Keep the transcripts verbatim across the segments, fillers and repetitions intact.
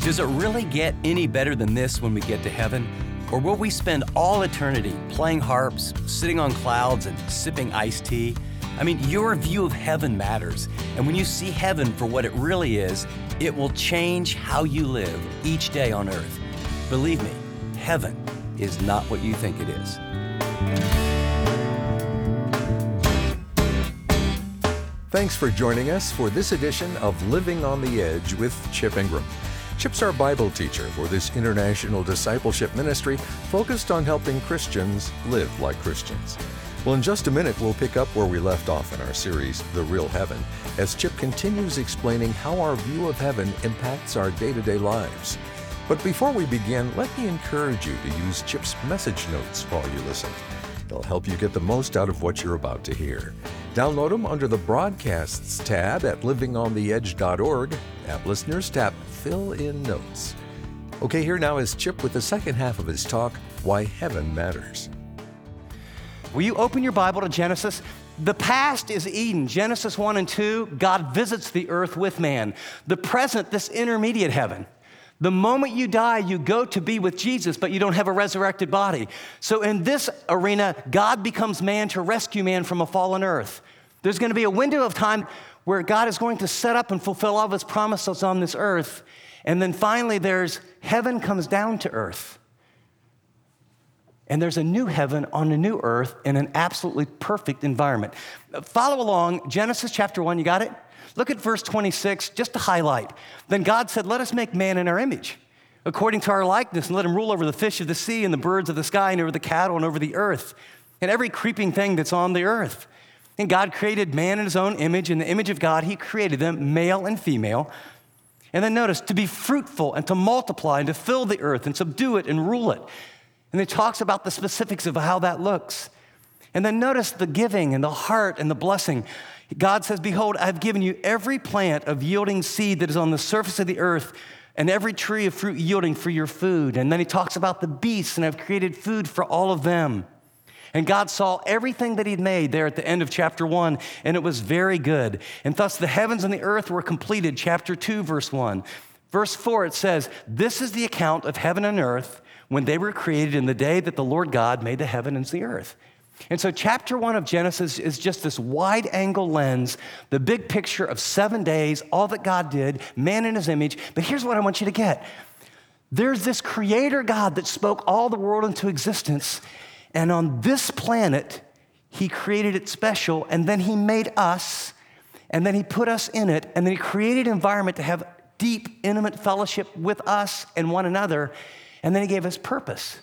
Does it really get any better than this when we get to heaven? Or will we spend all eternity playing harps, sitting on clouds, and sipping iced tea? I mean, your view of heaven matters. And when you see heaven for what it really is, it will change how you live each day on earth. Believe me, heaven is not what you think it is. Thanks for joining us for this edition of Living on the Edge with Chip Ingram. Chip's our Bible teacher for this international discipleship ministry focused on helping Christians live like Christians. Well, in just a minute, we'll pick up where we left off in our series, The Real Heaven, as Chip continues explaining how our view of heaven impacts our day-to-day lives. But before we begin, let me encourage you to use Chip's message notes while you listen. They'll help you get the most out of what you're about to hear. Download them under the Broadcasts tab at living on the edge dot org. App Listeners tap Fill in Notes. Okay, here now is Chip with the second half of his talk, Why Heaven Matters. Will you open your Bible to Genesis? The past is Eden. Genesis one and two, God visits the earth with man. The present, this intermediate heaven. The moment you die, you go to be with Jesus, but you don't have a resurrected body. So in this arena, God becomes man to rescue man from a fallen earth. There's going to be a window of time where God is going to set up and fulfill all of his promises on this earth. And then finally, there's heaven comes down to earth. And there's a new heaven on a new earth in an absolutely perfect environment. Follow along, Genesis chapter one, you got it? Look at verse twenty-six, just to highlight. Then God said, let us make man in our image, according to our likeness, and let him rule over the fish of the sea and the birds of the sky and over the cattle and over the earth and every creeping thing that's on the earth. And God created man in his own image. In the image of God, he created them, male and female. And then notice, to be fruitful and to multiply and to fill the earth and subdue it and rule it. And it talks about the specifics of how that looks. And then notice the giving and the heart and the blessing. God says, behold, I've given you every plant of yielding seed that is on the surface of the earth and every tree of fruit yielding for your food. And then he talks about the beasts, and I've created food for all of them. And God saw everything that he'd made there at the end of chapter one, and it was very good. And thus the heavens and the earth were completed, chapter two, verse one. Verse four, it says, this is the account of heaven and earth when they were created in the day that the Lord God made the heaven and the earth. And so chapter one of Genesis is just this wide-angle lens, the big picture of seven days, all that God did, man in his image. But here's what I want you to get. There's this creator God that spoke all the world into existence, and on this planet, he created it special, and then he made us, and then he put us in it, and then he created an environment to have deep, intimate fellowship with us and one another, and then he gave us purpose.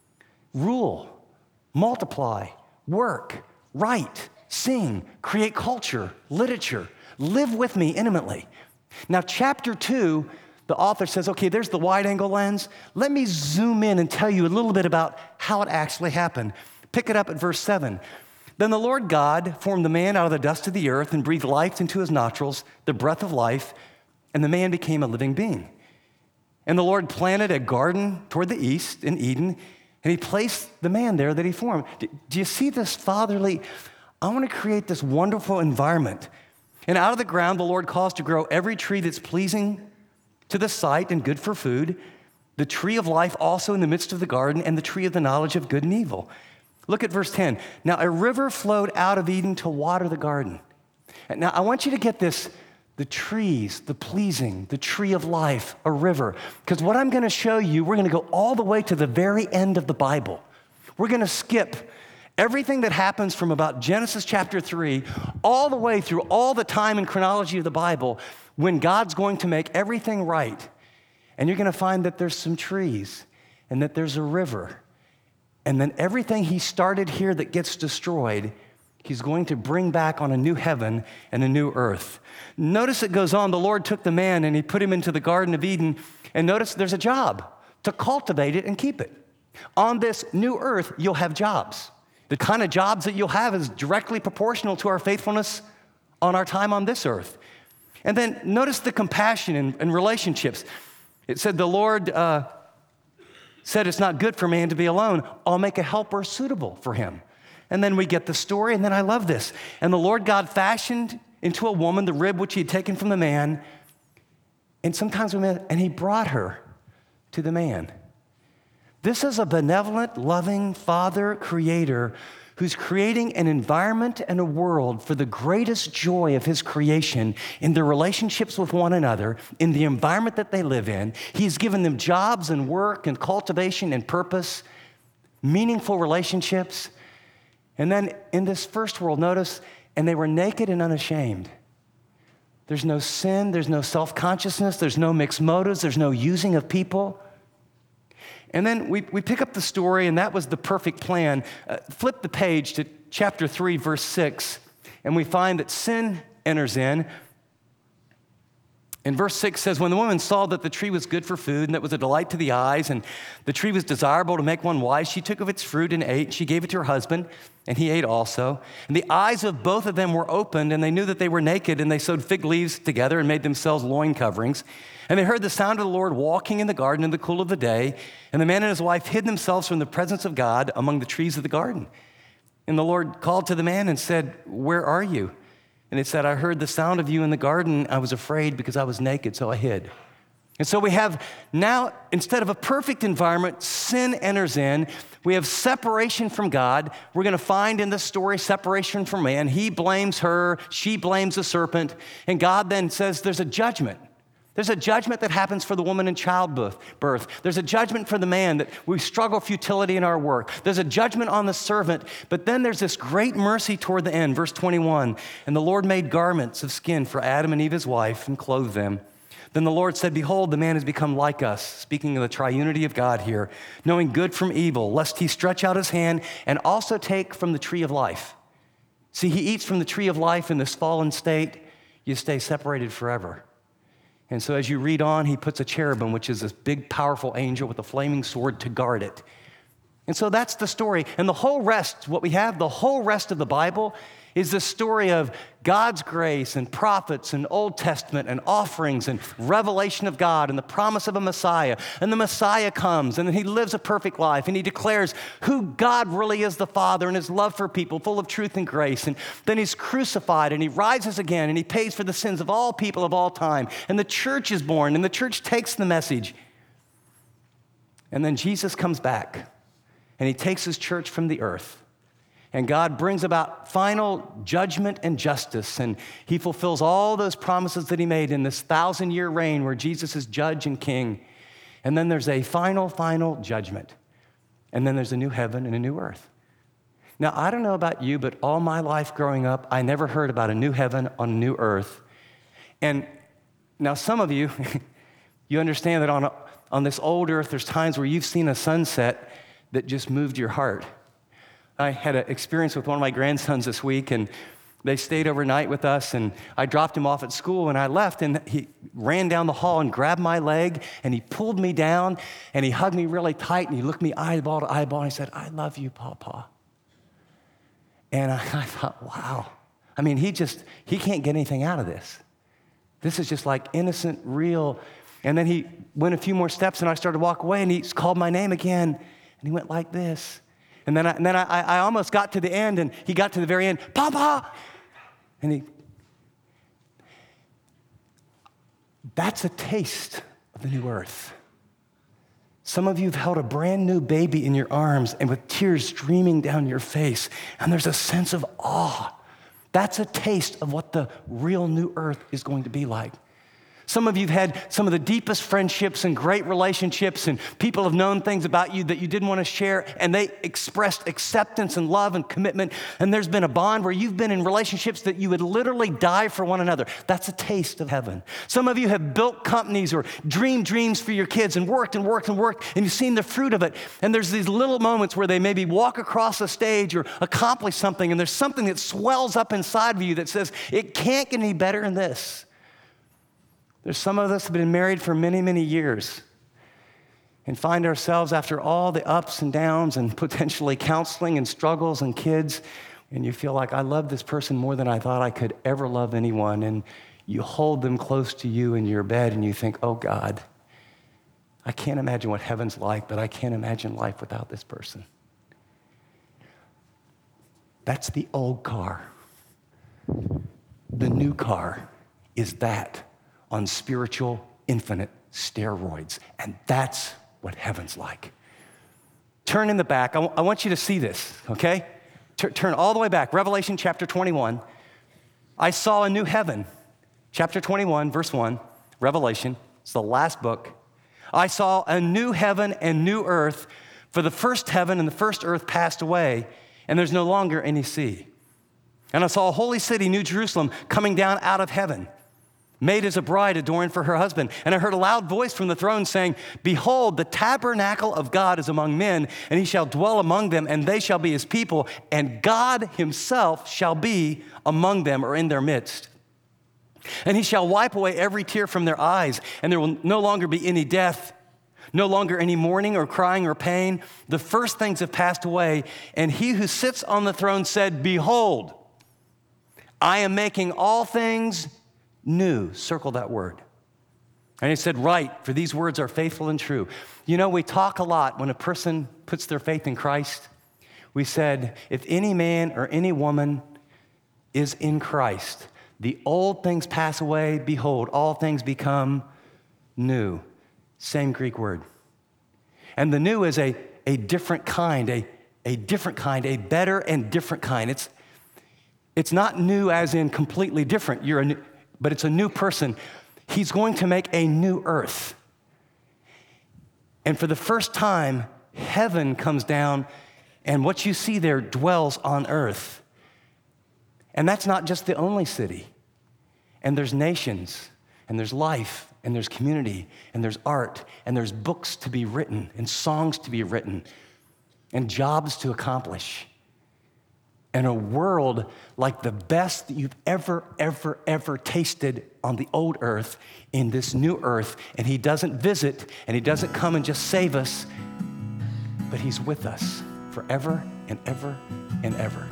Rule, multiply, work, write, sing, create culture, literature, live with me intimately. Now, chapter two, the author says, okay, there's the wide-angle lens. Let me zoom in and tell you a little bit about how it actually happened. Pick it up at verse seven. Then the Lord God formed the man out of the dust of the earth and breathed life into his nostrils, the breath of life, and the man became a living being. And the Lord planted a garden toward the east in Eden, and he placed the man there that he formed. Do you see this fatherly? I want to create this wonderful environment. And out of the ground, the Lord caused to grow every tree that's pleasing to the sight and good for food, the tree of life also in the midst of the garden, and the tree of the knowledge of good and evil. Look at verse ten. Now a river flowed out of Eden to water the garden. And now I want you to get this. The trees, the pleasing, the tree of life, a river. Because what I'm going to show you, we're going to go all the way to the very end of the Bible. We're going to skip everything that happens from about Genesis chapter three all the way through all the time and chronology of the Bible when God's going to make everything right. And you're going to find that there's some trees and that there's a river. And then everything he started here that gets destroyed, he's going to bring back on a new heaven and a new earth. Notice it goes on, the Lord took the man and he put him into the Garden of Eden. And notice there's a job to cultivate it and keep it. On this new earth, you'll have jobs. The kind of jobs that you'll have is directly proportional to our faithfulness on our time on this earth. And then notice the compassion and, and relationships. It said the Lord uh, said it's not good for man to be alone. I'll make a helper suitable for him. And then we get the story, and then I love this. And the Lord God fashioned into a woman the rib which he had taken from the man, And sometimes we met, and he brought her to the man. This is a benevolent, loving Father, Creator, who's creating an environment and a world for the greatest joy of his creation in their relationships with one another, in the environment that they live in. He's given them jobs and work and cultivation and purpose, meaningful relationships. And then in this first world, notice, and they were naked and unashamed. There's no sin, there's no self-consciousness, there's no mixed motives, there's no using of people. And then we, we pick up the story, and that was the perfect plan. Uh, flip the page to chapter three, verse six, and we find that sin enters in. And verse six says, when the woman saw that the tree was good for food, and that was a delight to the eyes, and the tree was desirable to make one wise, she took of its fruit and ate. She gave it to her husband, and he ate also. And the eyes of both of them were opened, and they knew that they were naked, and they sewed fig leaves together and made themselves loin coverings. And they heard the sound of the Lord walking in the garden in the cool of the day. And the man and his wife hid themselves from the presence of God among the trees of the garden. And the Lord called to the man and said, where are you? And it said, I heard the sound of you in the garden. I was afraid because I was naked, so I hid. And so we have now, instead of a perfect environment, sin enters in. We have separation from God. We're going to find in this story separation from man. He blames her. She blames the serpent. And God then says there's a judgment. There's a judgment that happens for the woman in childbirth. There's a judgment for the man that we struggle futility in our work. There's a judgment on the servant, but then there's this great mercy toward the end. Verse twenty-one, and the Lord made garments of skin for Adam and Eve, his wife, and clothed them. Then the Lord said, behold, the man has become like us, speaking of the triunity of God here, knowing good from evil, lest he stretch out his hand and also take from the tree of life. See, he eats from the tree of life in this fallen state. You stay separated forever. And so as you read on, he puts a cherubim, which is this big, powerful angel with a flaming sword to guard it. And so that's the story. And the whole rest, what we have, the whole rest of the Bible is the story of God's grace and prophets and Old Testament and offerings and revelation of God and the promise of a Messiah. And the Messiah comes and then he lives a perfect life and he declares who God really is, the Father, and his love for people, full of truth and grace. And then he's crucified and he rises again and he pays for the sins of all people of all time. And the church is born and the church takes the message. And then Jesus comes back and he takes his church from the earth. And God brings about final judgment and justice, and he fulfills all those promises that he made in this thousand-year reign where Jesus is judge and king. And then there's a final, final judgment. And then there's a new heaven and a new earth. Now, I don't know about you, but all my life growing up, I never heard about a new heaven on a new earth. And now some of you, you understand that on, a, on this old earth, there's times where you've seen a sunset that just moved your heart. I had an experience with one of my grandsons this week, and they stayed overnight with us, and I dropped him off at school, and I left, and he ran down the hall and grabbed my leg, and he pulled me down, and he hugged me really tight, and he looked me eyeball to eyeball, and he said, I love you, Papa. And I, I thought, wow. I mean, he just, he can't get anything out of this. This is just like innocent, real. And then he went a few more steps, and I started to walk away, and he called my name again, and he went like this. And then, I, and then I, I almost got to the end, and he got to the very end, Papa! And he, that's a taste of the new earth. Some of you have held a brand new baby in your arms and with tears streaming down your face, and there's a sense of awe. That's a taste of what the real new earth is going to be like. Some of you have had some of the deepest friendships and great relationships, and people have known things about you that you didn't want to share, and they expressed acceptance and love and commitment, and there's been a bond where you've been in relationships that you would literally die for one another. That's a taste of heaven. Some of you have built companies or dreamed dreams for your kids and worked and worked and worked, and you've seen the fruit of it, and there's these little moments where they maybe walk across a stage or accomplish something, and there's something that swells up inside of you that says, it can't get any better than this. There's some of us have been married for many, many years and find ourselves after all the ups and downs and potentially counseling and struggles and kids, and you feel like, I love this person more than I thought I could ever love anyone, and you hold them close to you in your bed and you think, oh God, I can't imagine what heaven's like, but I can't imagine life without this person. That's the old car. The new car is that on spiritual infinite steroids. And that's what heaven's like. Turn in the back. I, w- I want you to see this, okay? T- turn all the way back. Revelation chapter twenty-one. I saw a new heaven. Chapter twenty-one, verse one, Revelation. It's the last book. I saw a new heaven and new earth, for the first heaven and the first earth passed away, and there's no longer any sea. And I saw a holy city, New Jerusalem, coming down out of heaven, made as a bride adorned for her husband. And I heard a loud voice from the throne saying, "Behold, the tabernacle of God is among men, and he shall dwell among them, and they shall be his people, and God himself shall be among them," or in their midst. "And he shall wipe away every tear from their eyes, and there will no longer be any death, no longer any mourning or crying or pain. The first things have passed away." And he who sits on the throne said, "Behold, I am making all things new." Circle that word. And he said, "Right, for these words are faithful and true." You know, we talk a lot when a person puts their faith in Christ. We said, if any man or any woman is in Christ, the old things pass away. Behold, all things become new. Same Greek word. And the new is a, a different kind, a, a different kind, a better and different kind. It's It's not new as in completely different, You're a new, but it's a new person. He's going to make a new earth. And for the first time, heaven comes down, and what you see there dwells on earth. And that's not just the only city. And there's nations, and there's life, and there's community, and there's art, and there's books to be written, and songs to be written, and jobs to accomplish. And a world like the best that you've ever, ever, ever tasted on the old earth in this new earth. And he doesn't visit, and he doesn't come and just save us, but he's with us forever and ever and ever.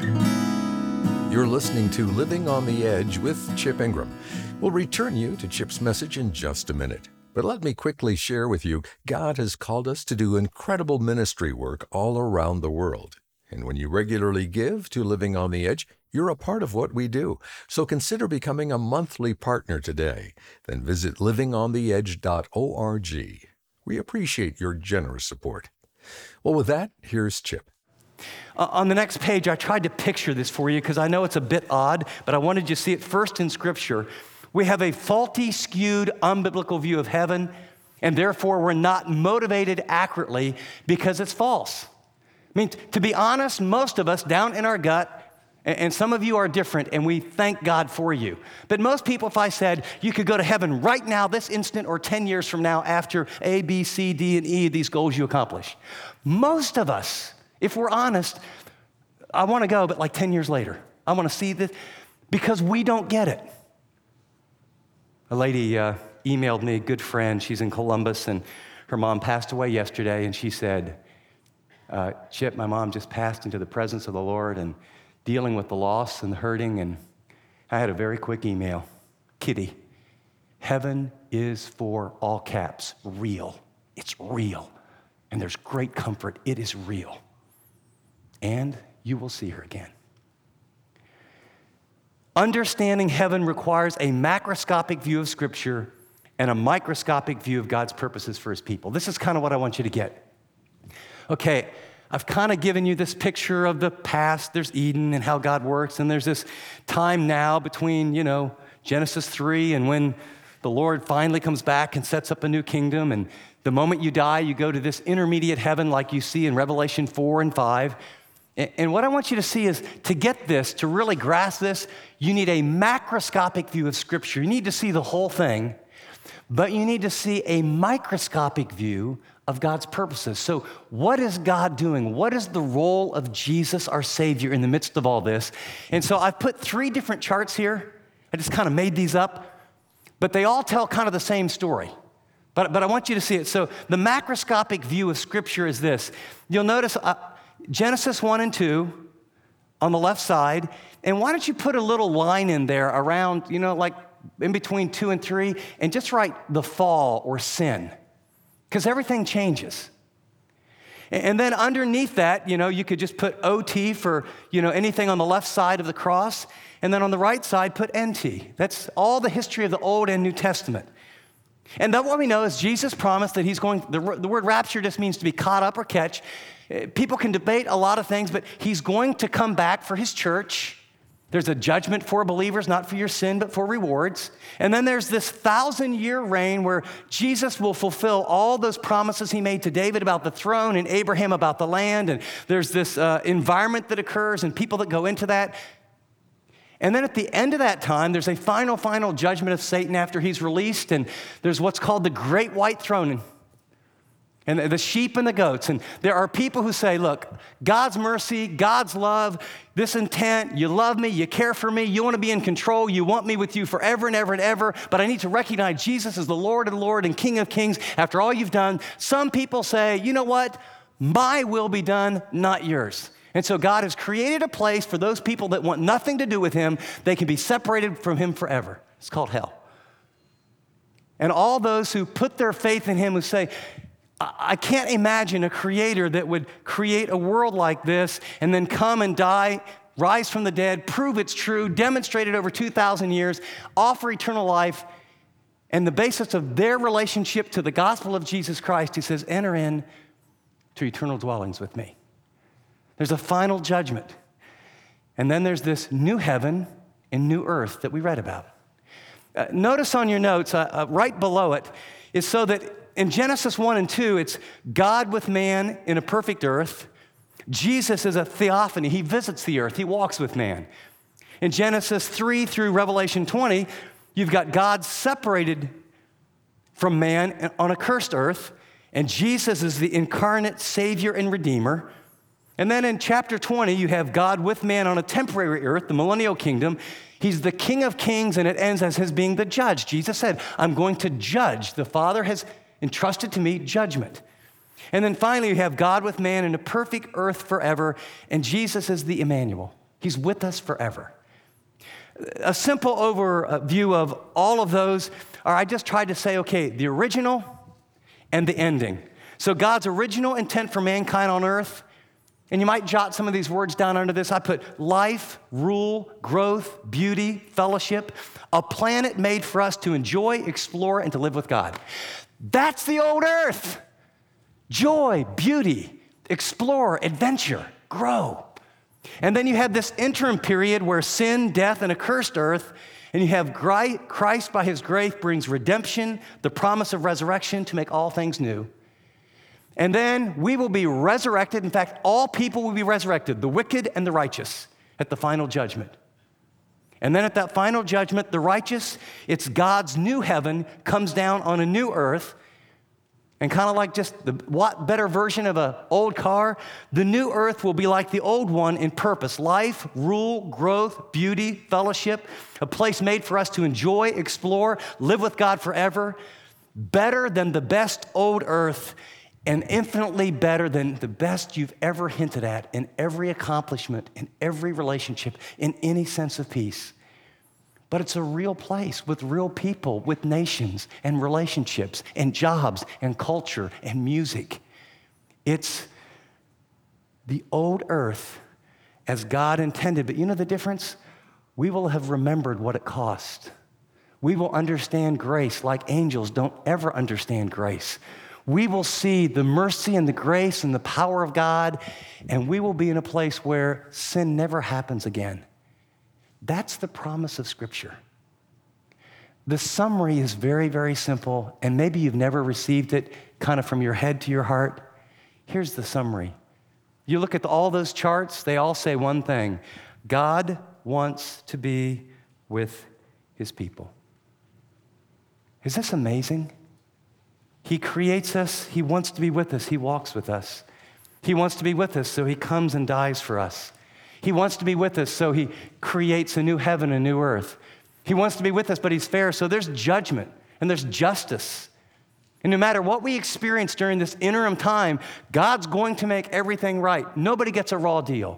You're listening to Living on the Edge with Chip Ingram. We'll return you to Chip's message in just a minute. But let me quickly share with you, God has called us to do incredible ministry work all around the world. And when you regularly give to Living on the Edge, you're a part of what we do. So consider becoming a monthly partner today. Then visit living on the edge dot org. We appreciate your generous support. Well, with that, here's Chip. Uh, on the next page, I tried to picture this for you because I know it's a bit odd, but I wanted you to see it first in Scripture. We have a faulty, skewed, unbiblical view of heaven, and therefore we're not motivated accurately because it's false. I mean, to be honest, most of us down in our gut, and some of you are different, and we thank God for you. But most people, if I said you could go to heaven right now, this instant, or ten years from now after A, B, C, D, and E, these goals you accomplish, most of us, if we're honest, I want to go, but like ten years later. I want to see this because we don't get it. A lady uh, emailed me, a good friend. She's in Columbus, and her mom passed away yesterday, and she said, Uh, Chip, my mom just passed into the presence of the Lord and dealing with the loss and the hurting, and I had a very quick email. Kitty, heaven is for, all caps, real. It's real. And there's great comfort. It is real. And you will see her again. Understanding heaven requires a macroscopic view of Scripture and a microscopic view of God's purposes for his people. This is kind of what I want you to get. Okay, I've kind of given you this picture of the past. There's Eden and how God works, and there's this time now between, you know, Genesis three and when the Lord finally comes back and sets up a new kingdom, and the moment you die, you go to this intermediate heaven like you see in Revelation four and five. And what I want you to see is, to get this, to really grasp this, you need a macroscopic view of Scripture. You need to see the whole thing, but you need to see a microscopic view of God's purposes. So what is God doing? What is the role of Jesus, our Savior, in the midst of all this? And so I've put three different charts here. I just kind of made these up, but they all tell kind of the same story. But, but I want you to see it. So the macroscopic view of Scripture is this. You'll notice uh, Genesis one and two on the left side. And why don't you put a little line in there around, you know, like in between two and three, and just write the fall or sin, because everything changes. And then underneath that, you know, you could just put O T for, you know, anything on the left side of the cross, and then on the right side, put N T. That's all the history of the Old and New Testament. And then what we know is Jesus promised that he's going, the, the word rapture just means to be caught up or catch. People can debate a lot of things, but he's going to come back for his church. There's a judgment for believers, not for your sin, but for rewards. And then there's this thousand-year reign where Jesus will fulfill all those promises he made to David about the throne and Abraham about the land. And there's this uh, environment that occurs and people that go into that. And then at the end of that time, there's a final, final judgment of Satan after he's released. And there's what's called the Great White Throne. And the sheep and the goats. And there are people who say, look, God's mercy, God's love, this intent, you love me, you care for me, you want to be in control, you want me with you forever and ever and ever, but I need to recognize Jesus as the Lord and Lord and King of Kings after all you've done. Some people say, you know what? My will be done, not yours. And so God has created a place for those people that want nothing to do with him. They can be separated from him forever. It's called hell. And all those who put their faith in him who say, I can't imagine a creator that would create a world like this and then come and die, rise from the dead, prove it's true, demonstrate it over two thousand years, offer eternal life. And the basis of their relationship to the gospel of Jesus Christ, he says, enter in to eternal dwellings with me. There's a final judgment. And then there's this new heaven and new earth that we read about. Uh, notice on your notes, uh, uh, right below it, is so that in Genesis one and two, it's God with man in a perfect earth. Jesus is a theophany. He visits the earth. He walks with man. In Genesis three through Revelation twenty, you've got God separated from man on a cursed earth, and Jesus is the incarnate Savior and Redeemer. And then in chapter twenty, you have God with man on a temporary earth, the millennial kingdom. He's the King of Kings, and it ends as his being the judge. Jesus said, I'm going to judge. The Father has entrusted to me judgment. And then finally, you have God with man in a perfect earth forever, and Jesus is the Emmanuel. He's with us forever. A simple overview of all of those, or I just tried to say, okay, the original and the ending. So God's original intent for mankind on earth, and you might jot some of these words down under this. I put life, rule, growth, beauty, fellowship, a planet made for us to enjoy, explore, and to live with God. That's the old earth. Joy, beauty, explore, adventure, grow. And then you have this interim period where sin, death, and a cursed earth, and you have Christ by his grace brings redemption, the promise of resurrection to make all things new. And then we will be resurrected. In fact, all people will be resurrected, the wicked and the righteous, at the final judgment. And then at that final judgment, the righteous, it's God's new heaven, comes down on a new earth. And kind of like just the what better version of an old car, the new earth will be like the old one in purpose. Life, rule, growth, beauty, fellowship, a place made for us to enjoy, explore, live with God forever. Better than the best old earth, and infinitely better than the best you've ever hinted at in every accomplishment, in every relationship, in any sense of peace. But it's a real place with real people, with nations and relationships and jobs and culture and music. It's the old earth as God intended. But you know the difference? We will have remembered what it cost. We will understand grace like angels don't ever understand grace. We will see the mercy and the grace and the power of God, and we will be in a place where sin never happens again. That's the promise of Scripture. The summary is very, very simple, and maybe you've never received it kind of from your head to your heart. Here's the summary. You look at all those charts, they all say one thing. God wants to be with his people. Is this amazing? He creates us. He wants to be with us. He walks with us. He wants to be with us, so he comes and dies for us. He wants to be with us, so he creates a new heaven, a new earth. He wants to be with us, but he's fair, so there's judgment and there's justice. And no matter what we experience during this interim time, God's going to make everything right. Nobody gets a raw deal.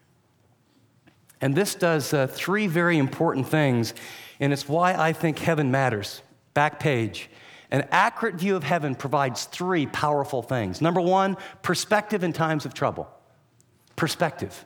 And this does uh, three very important things, and it's why I think heaven matters. Back page. An accurate view of heaven provides three powerful things. Number one, perspective in times of trouble. Perspective.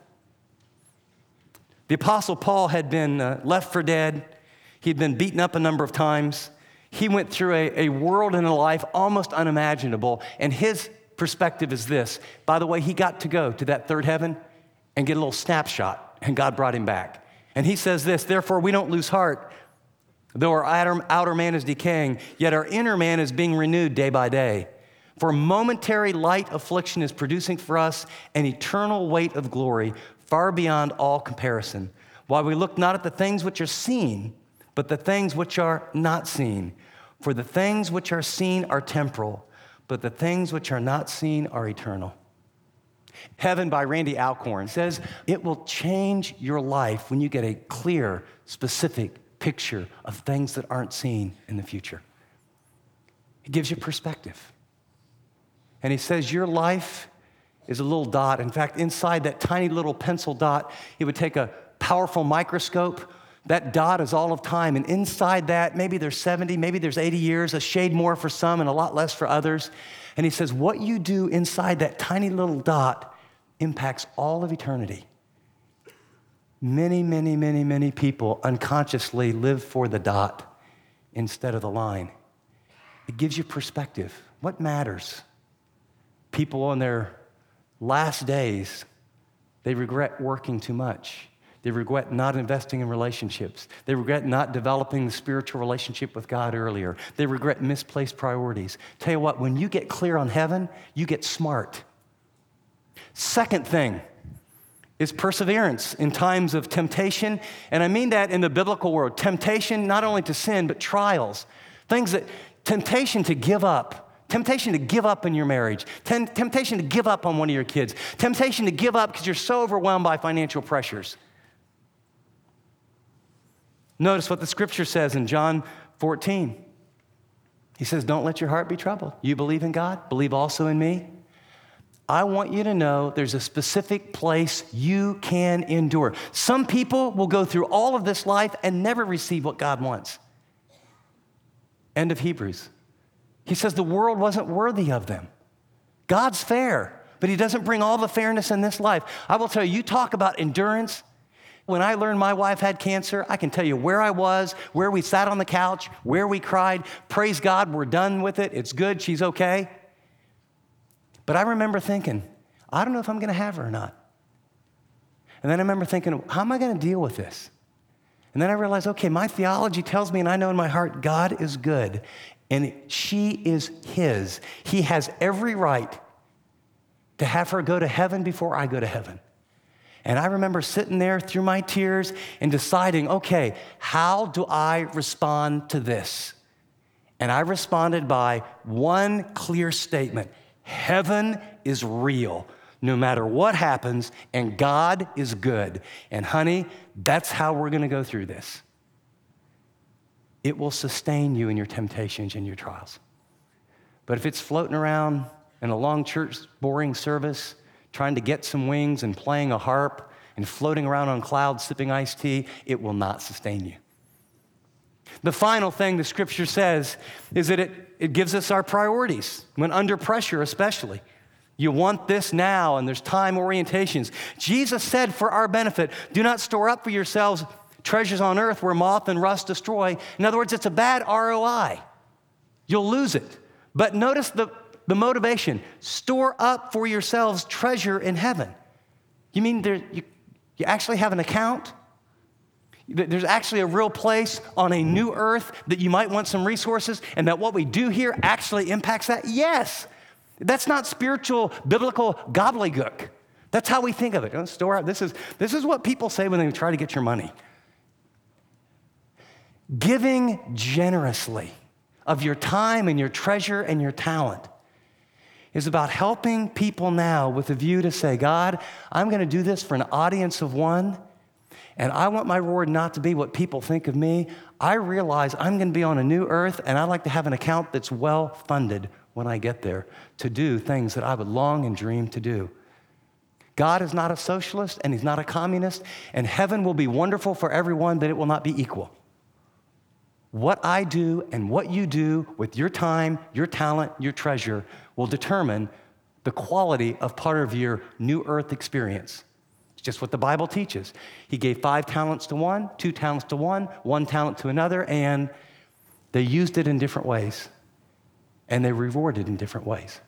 The Apostle Paul had been uh, left for dead. He'd been beaten up a number of times. He went through a, a world and a life almost unimaginable, and his perspective is this. By the way, he got to go to that third heaven and get a little snapshot, and God brought him back. And he says this, therefore we don't lose heart. Though our outer, outer man is decaying, yet our inner man is being renewed day by day. For momentary light affliction is producing for us an eternal weight of glory far beyond all comparison. While we look not at the things which are seen, but the things which are not seen. For the things which are seen are temporal, but the things which are not seen are eternal. Heaven by Randy Alcorn says, it will change your life when you get a clear, specific picture of things that aren't seen in the future. It gives you perspective. And he says your life is a little dot. In fact, inside that tiny little pencil dot, he would take a powerful microscope. That dot is all of time. And inside that, maybe there's seventy, maybe there's eighty years, a shade more for some and a lot less for others. And he says, what you do inside that tiny little dot impacts all of eternity. Many, many, many, many people unconsciously live for the dot instead of the line. It gives you perspective. What matters? People in their last days, they regret working too much. They regret not investing in relationships. They regret not developing the spiritual relationship with God earlier. They regret misplaced priorities. Tell you what, when you get clear on heaven, you get smart. Second thing is perseverance in times of temptation. And I mean that in the biblical world. Temptation not only to sin, but trials. Things that, temptation to give up. Temptation to give up in your marriage. Tem- temptation to give up on one of your kids. Temptation to give up because you're so overwhelmed by financial pressures. Notice what the scripture says in John fourteen. He says, don't let your heart be troubled. You believe in God, believe also in me. I want you to know there's a specific place you can endure. Some people will go through all of this life and never receive what God wants. End of Hebrews. He says the world wasn't worthy of them. God's fair, but he doesn't bring all the fairness in this life. I will tell you, you talk about endurance. When I learned my wife had cancer, I can tell you where I was, where we sat on the couch, where we cried. Praise God, we're done with it. It's good, she's okay. But I remember thinking, I don't know if I'm going to have her or not. And then I remember thinking, how am I going to deal with this? And then I realized, okay, my theology tells me, and I know in my heart, God is good, and she is his. He has every right to have her go to heaven before I go to heaven. And I remember sitting there through my tears and deciding, okay, how do I respond to this? And I responded by one clear statement. Heaven is real, no matter what happens, and God is good. And honey, that's how we're going to go through this. It will sustain you in your temptations and your trials. But if it's floating around in a long church, boring service, trying to get some wings and playing a harp and floating around on clouds, sipping iced tea, it will not sustain you. The final thing the scripture says is that it, it gives us our priorities, when under pressure especially. You want this now, and there's time orientations. Jesus said for our benefit, do not store up for yourselves treasures on earth where moth and rust destroy. In other words, it's a bad R O I. You'll lose it. But notice the, the motivation. Store up for yourselves treasure in heaven. You mean there, you, you actually have an account? There's actually a real place on a new earth that you might want some resources, and that what we do here actually impacts that? Yes. That's not spiritual, biblical gobbledygook. That's how we think of it. Don't store up. This is, this is what people say when they try to get your money. Giving generously of your time and your treasure and your talent is about helping people now with a view to say, God, I'm going to do this for an audience of one, and I want my reward not to be what people think of me. I realize I'm going to be on a new earth, and I'd like to have an account that's well funded when I get there to do things that I would long and dream to do. God is not a socialist, and he's not a communist, and heaven will be wonderful for everyone, but it will not be equal. What I do and what you do with your time, your talent, your treasure will determine the quality of part of your new earth experience. It's just what the Bible teaches. He gave five talents to one, two talents to one, one talent to another, and They used it in different ways, and they rewarded in different ways.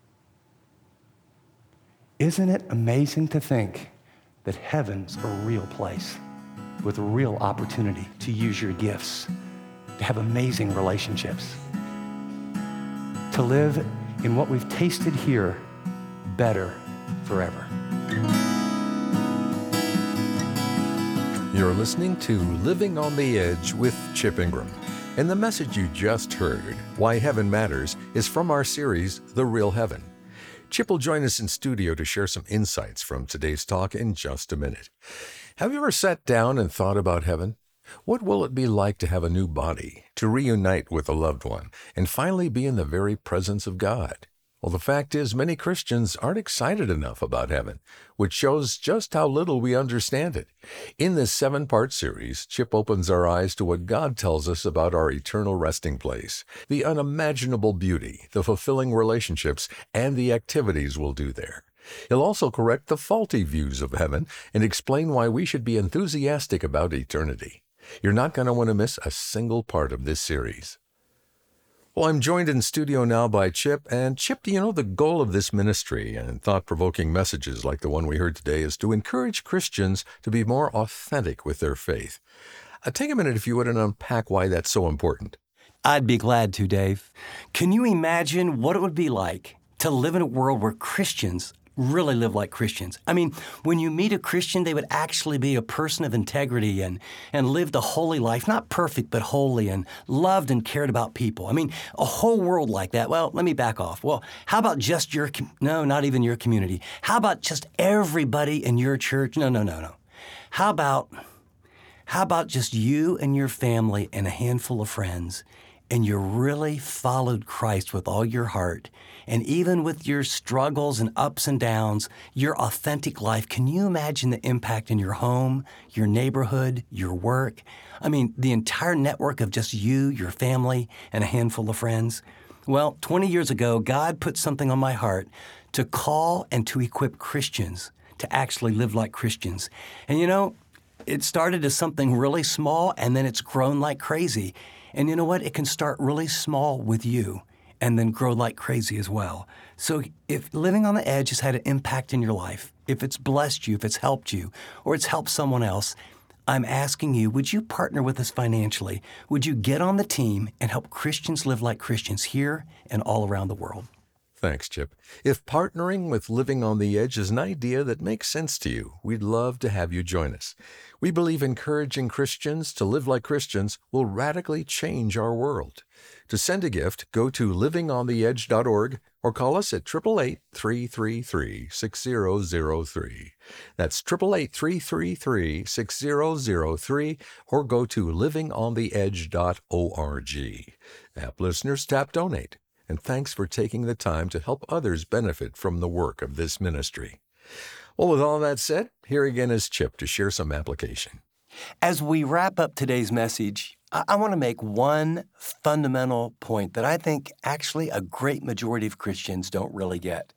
Isn't it amazing to think that heaven's a real place with a real opportunity to use your gifts, to have amazing relationships, to live in what we've tasted here better forever? You're listening to Living on the Edge with Chip Ingram. And the message you just heard, Why Heaven Matters, is from our series, The Real Heaven. Chip will join us in studio to share some insights from today's talk in just a minute. Have you ever sat down and thought about heaven? What will it be like to have a new body, to reunite with a loved one, and finally be in the very presence of God? Well, the fact is, many Christians aren't excited enough about heaven, which shows just how little we understand it. In this seven-part series, Chip opens our eyes to what God tells us about our eternal resting place, the unimaginable beauty, the fulfilling relationships, and the activities we'll do there. He'll also correct the faulty views of heaven and explain why we should be enthusiastic about eternity. You're not going to want to miss a single part of this series. Well, I'm joined in studio now by Chip. And Chip, do you know the goal of this ministry and thought-provoking messages like the one we heard today is to encourage Christians to be more authentic with their faith. Uh, take a minute, if you would, and unpack why that's so important. I'd be glad to, Dave. Can you imagine what it would be like to live in a world where Christians really live like Christians? I mean, when you meet a Christian, they would actually be a person of integrity and, and lived a holy life, not perfect, but holy, and loved and cared about people. I mean, a whole world like that. Well, let me back off. Well, how about just your, com- no, not even your community. How about just everybody in your church? No, no, no, no. How about, how about just you and your family and a handful of friends, and you really followed Christ with all your heart, and even with your struggles and ups and downs, your authentic life? Can you imagine the impact in your home, your neighborhood, your work? I mean, the entire network of just you, your family, and a handful of friends. Well, twenty years ago, God put something on my heart to call and to equip Christians to actually live like Christians. And you know, it started as something really small, and then it's grown like crazy. And you know what? It can start really small with you and then grow like crazy as well. So if living on the edge has had an impact in your life, if it's blessed you, if it's helped you, or it's helped someone else, I'm asking you, would you partner with us financially? Would you get on the team and help Christians live like Christians here and all around the world? Thanks, Chip. If partnering with Living on the Edge is an idea that makes sense to you, we'd love to have you join us. We believe encouraging Christians to live like Christians will radically change our world. To send a gift, go to living on the edge dot org or call us at eight eight eight, three three three, six zero zero three. That's eight eight eight, three three three, six zero zero three, or go to living on the edge dot org. App listeners, tap Donate. And thanks for taking the time to help others benefit from the work of this ministry. Well, with all that said, here again is Chip to share some application. As we wrap up today's message, I, I want to make one fundamental point that I think actually a great majority of Christians don't really get.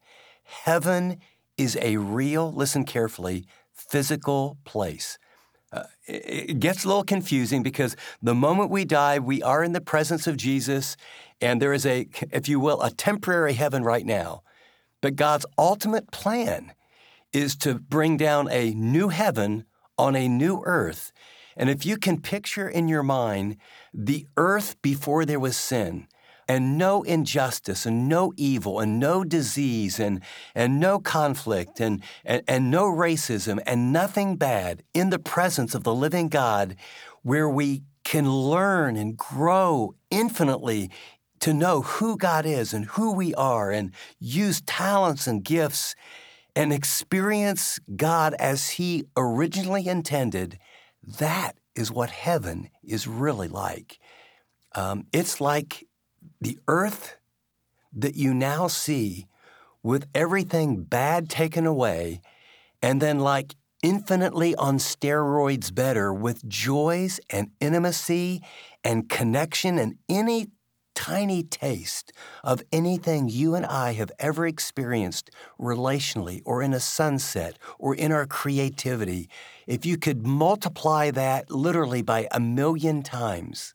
Heaven is a real, listen carefully, physical place. Uh, it, it gets a little confusing because the moment we die, we are in the presence of Jesus, and there is a, if you will, a temporary heaven right now. But God's ultimate plan is to bring down a new heaven on a new earth. And if you can picture in your mind the earth before there was sin, and no injustice, and no evil, and no disease, and, and no conflict, and, and, and no racism, and nothing bad, in the presence of the living God, where we can learn and grow infinitely to know who God is and who we are, and use talents and gifts and experience God as He originally intended, that is what heaven is really like. Um, it's like the earth that you now see with everything bad taken away, and then like infinitely on steroids better with joys and intimacy and connection and any tiny taste of anything you and I have ever experienced relationally or in a sunset or in our creativity. If you could multiply that literally by a million times,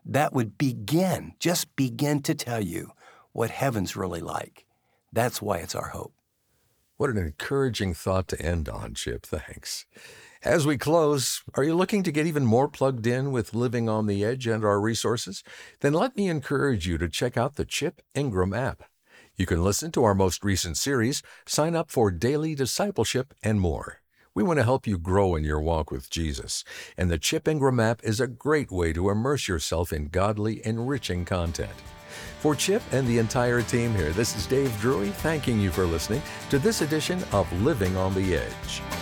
that would begin, just begin to tell you what heaven's really like. That's why it's our hope. What an encouraging thought to end on, Chip. Thanks. As we close, are you looking to get even more plugged in with Living on the Edge and our resources? Then let me encourage you to check out the Chip Ingram app. You can listen to our most recent series, sign up for daily discipleship, and more. We want to help you grow in your walk with Jesus, and the Chip Ingram app is a great way to immerse yourself in godly, enriching content. For Chip and the entire team here, this is Dave Drury thanking you for listening to this edition of Living on the Edge.